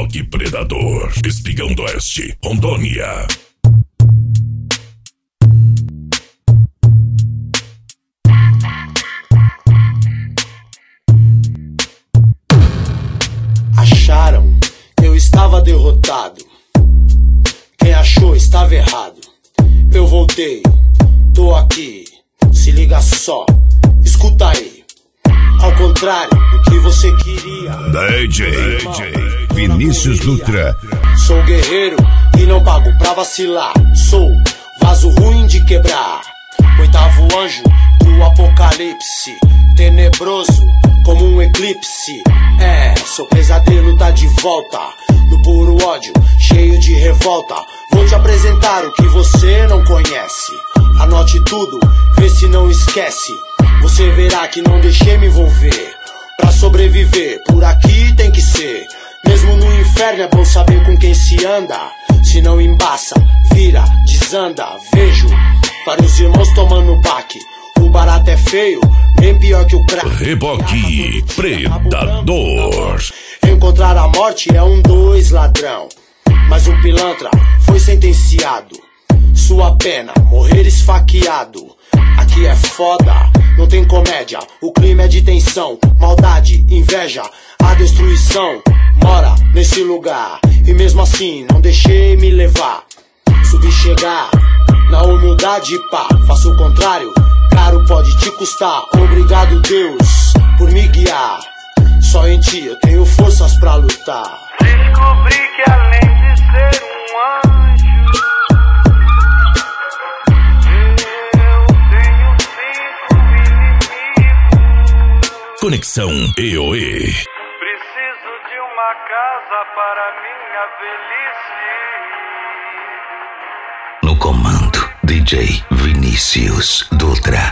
Rock Predador, Espigão do Oeste, Rondônia. Acharam que eu estava derrotado. Quem achou estava errado. Eu voltei, tô aqui. Se liga só, escuta aí. Ao contrário do que você queria. DJ Vinícius Dutra. Sou guerreiro e não pago pra vacilar. Sou vaso ruim de quebrar. Oitavo anjo do apocalipse. Tenebroso como um eclipse. Seu pesadelo tá de volta. No puro ódio, cheio de revolta. Vou te apresentar o que você não conhece. Anote tudo, vê se não esquece. Você verá que não deixei me envolver. Pra sobreviver, por aqui tem que ser. Mesmo no inferno é bom saber com quem se anda. Se não embaça, vira, desanda. Vejo vários irmãos tomando baque. O barato é feio, bem pior que o crack. Reboque Predador. Encontrar a morte é 2 ladrão. Mas um pilantra foi sentenciado. Sua pena, morrer esfaqueado. Aqui é foda, não tem comédia. O clima é de tensão, maldade, inveja. A destruição mora nesse lugar. E mesmo assim não deixei me levar. Subi chegar na humildade, pá. Faço o contrário, caro pode te custar. Obrigado Deus por me guiar. Só em ti eu tenho forças pra lutar. Descobri que além de ser um anjo, eu tenho 5 inimigos. Conexão EOE. Preciso de uma casa para minha velhice. No comando, DJ Vinícius Dutra.